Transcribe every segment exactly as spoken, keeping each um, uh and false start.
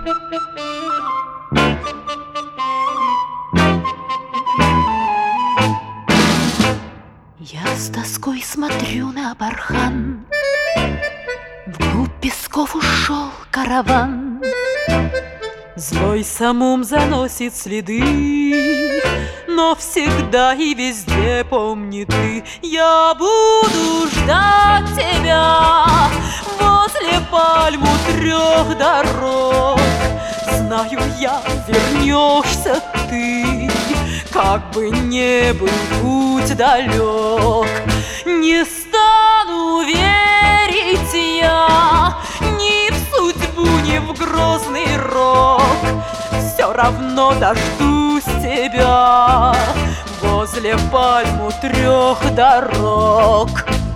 Я с тоской смотрю на бархан, вглубь песков ушел караван. Злой самум заносит следы, но всегда и везде помни ты. Я буду ждать тебя возле пальму трех дорог. Знаю я, вернешься ты, как бы не был путь далек. Не стану верить я ни в судьбу, ни в грозный рок. Все равно дождусь тебя возле пальму трех дорог.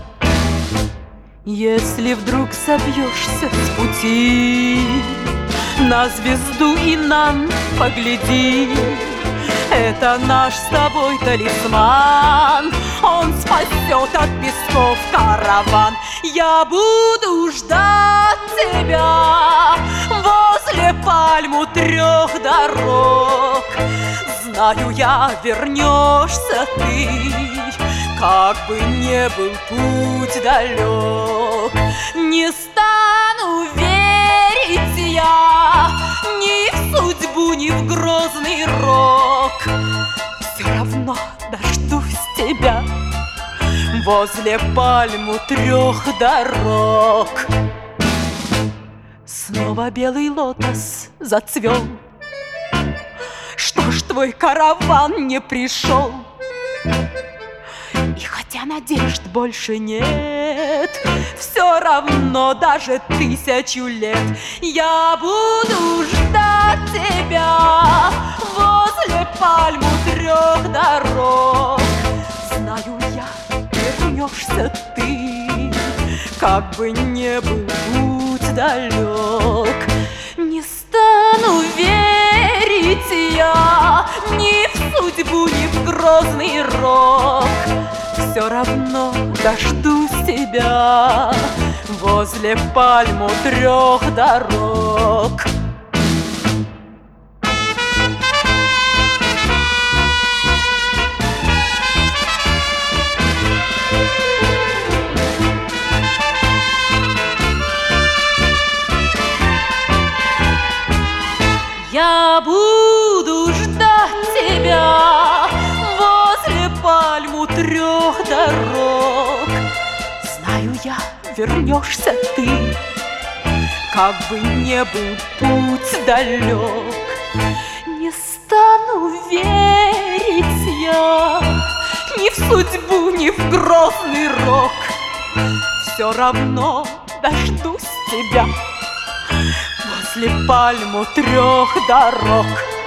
Если вдруг собьешься с пути, на звезду Инан погляди. Это наш с тобой талисман, он спасет от песков караван. Я буду ждать тебя возле пальму трех дорог. Знаю я, вернешься ты, как бы не был путь далек. Не стану верить я ни в судьбу, ни в грозный рок. Все равно дождусь тебя возле пальму трех дорог. Снова белый лотос зацвел. Что ж твой караван не пришел? И хотя надежд больше нет, все равно даже тысячу лет я буду ждать тебя возле пальму трех дорог. Знаю я, вернешься ты, как бы не был путь далек. Не стану верить я ни в судьбу, ни в грозный рок. Все равно дождусь тебя возле пальму трех дорог. Я буду ждать тебя возле пальму трех дорог. Знаю я, вернешься ты, как бы не был путь далек. Не стану верить я ни в судьбу, ни в грозный рок. Все равно дождусь тебя возле пальму трех дорог.